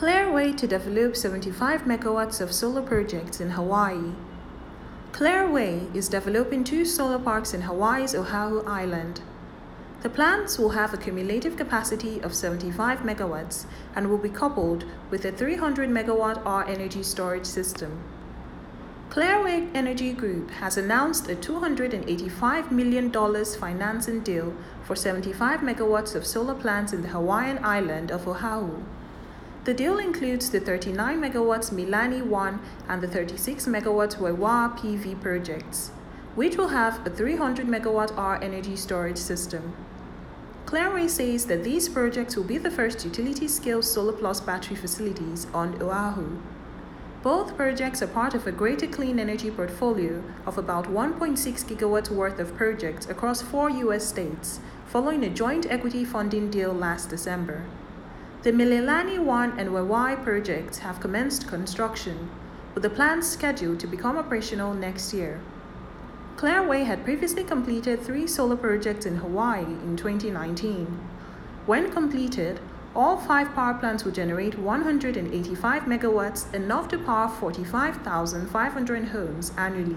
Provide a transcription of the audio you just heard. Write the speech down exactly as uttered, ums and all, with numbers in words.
Clearway to develop seventy-five megawatts of solar projects in Hawaii. Clearway is developing two solar parks in Hawaii's Oahu Island. The plants will have a cumulative capacity of seventy-five megawatts and will be coupled with a three hundred megawatt hour energy storage system. Clearway Energy Group has announced a two hundred eighty-five million dollars financing deal for seventy-five megawatts of solar plants in the Hawaiian island of Oahu. The deal includes the thirty-nine megawatts Milani one and the thirty-six megawatts Waiwa P V projects, which will have a three hundred megawatt hour energy storage system. Clearway says that these projects will be the first utility-scale solar-plus battery facilities on Oahu. Both projects are part of a greater clean energy portfolio of about one point six gigawatts worth of projects across four U S states, following a joint equity funding deal last December. The Mililani one and Waiwa projects have commenced construction, with the plants scheduled to become operational next year. Clearway had previously completed three solar projects in Hawaii in twenty nineteen. When completed, all five power plants will generate one hundred eighty-five megawatts, enough to power forty-five thousand five hundred homes annually.